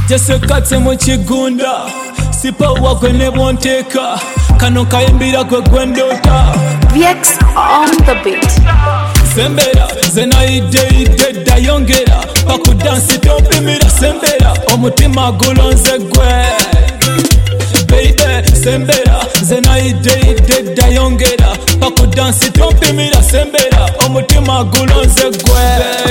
Jesekatse mu kigunda sipa wagwe ne bonteka kano kayimbira gwe gwendota VX on the beat. Sembera zenayide dayongera pakudansi tompimira sembera omutima gulonze gwe baby sembera zenayide dayongera pakudansi tompimira sembera omutima gulonze gwe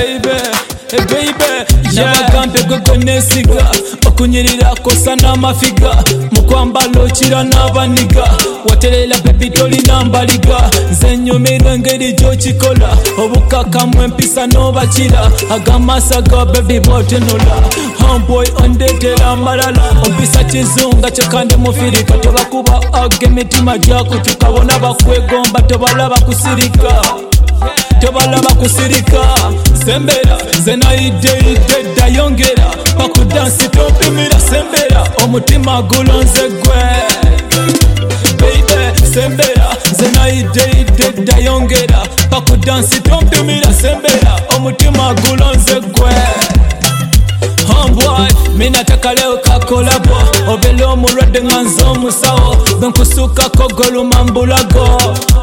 baby nabagambe gwe nesiga okunyirira kosa n'amafiga mukwambala okira n'abaniga waterera baby tolina mbaliga nze nyumirwa engeri gy'okikola obukakamu empisa n'obakira agamasa ga baby botenula homeboy ondetera amalala ompisa kizunga kyekandi mufirika tobakuba aga emitima gyakutuka bona bakwegomba tobalaba kusirika sembera zenayide dayongera pakudansi tompimira sembera omutima gulonze gwe baby sembera zenayide dayongera pakudansi tompimira sembera omutima gulonze gwe homeboy minataka leo kakolabo obele omulwadde nga nze omusawo benkusukako golumambulago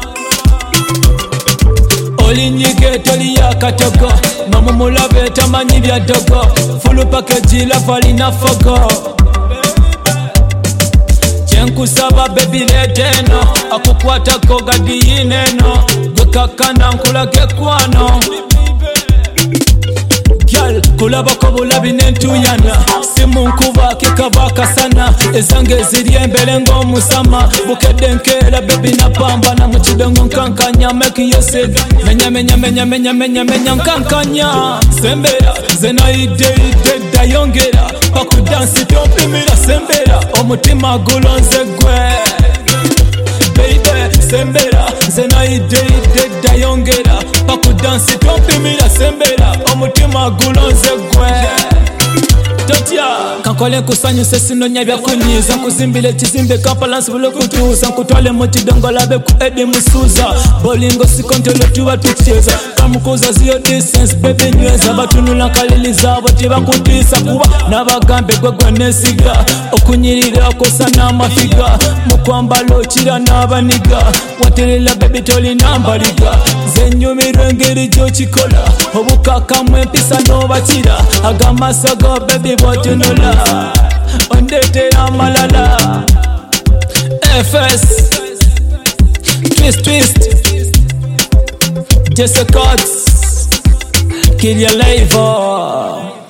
olinyige toli yakatogo mamumulabe tamanyi bya dogo fulu package lava lina fogo kyenkusaba baby leteno akukwatako gadiyineno gwekakana nkulage kwano gyal kulabako bulabi n'entuyana simunkuba kikaba kasana ezange eziri embere ng'omusama bukedde nkeera bebi napambana mu kidongo nkankanya make you said menya nkankanya sembera zenayide dayongera pakudansi tompimira sembera omutima gulonze gwe baby sembera zenayide dayongera pakudansi tompimira sembera omutima gulonze gwe totya kankole nkusanyuse sinonya byakunyiza nkuzimbira ekizimbe kampalansi bulokutuusa nkutwale mu kidongo labe ku edi musuuza bolingo sikontolo tuba tukicheza kamukuza ziyo distance baby nyweza batunula nkaliliza abo tebakutiisa kuba n'abagambe gwe nesiga okunyirira kosa n'amafiga mukwambala okira n'abaniga waterera baby tolina mbaliga zenyumirwa engeri gy'okikola obukakamu empisa n'obakira agamaaso go baby botunula ondetera amalala FS twist Jesse Cots kill your liver.